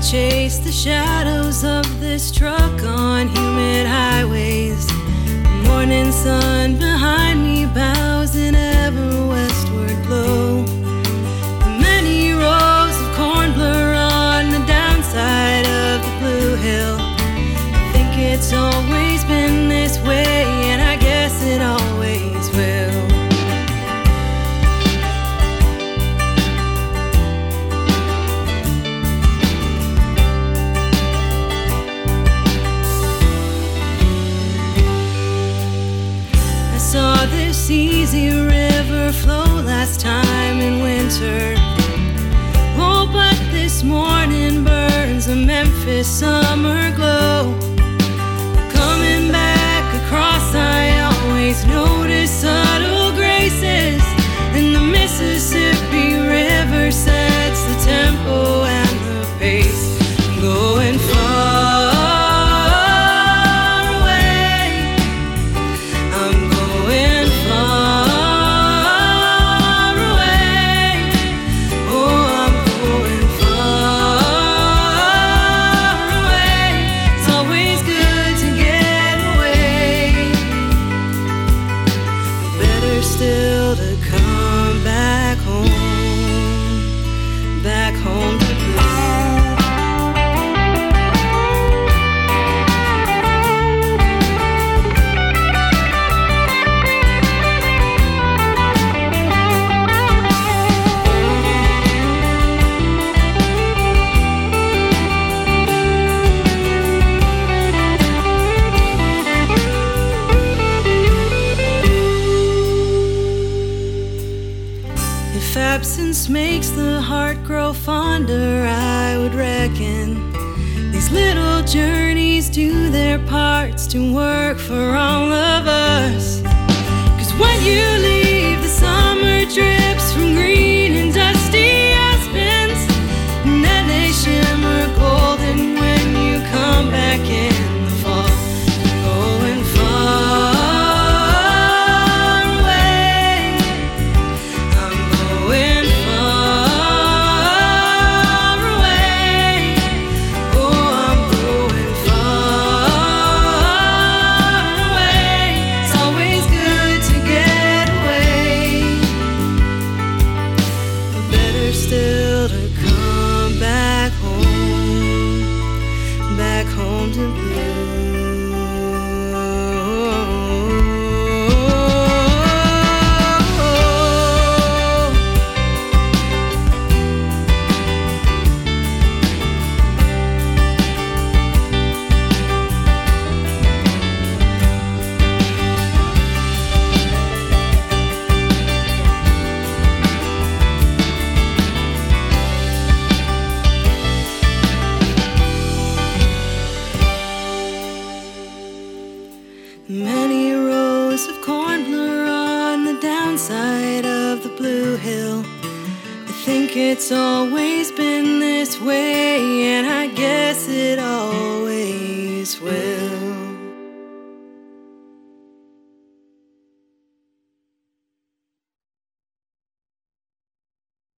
chase the shadows of this truck on humid highways. The morning sun behind me bows in ever westward glow. The many rows of corn blur on the downside of the Blue Hill. I think it's always been this way, and I guess it always will. Saw this easy river flow last time in winter. Oh, but this morning burns a Memphis summer glow. Coming back across, I always notice subtle graces, and the Mississippi River sets the tempo and the pace. I'm going far. Still to come back home to If absence makes the heart grow fonder, I would reckon these little journeys do their parts to work for all of us. 'Cause when you leave, the summer drips from green and dusty aspens, and then they shimmer golden when you come back in the fall. Going far. Still to come back home to Blue. Many rows of corn blur on the downside of the Blue Hill. I think it's always been this way, and I guess it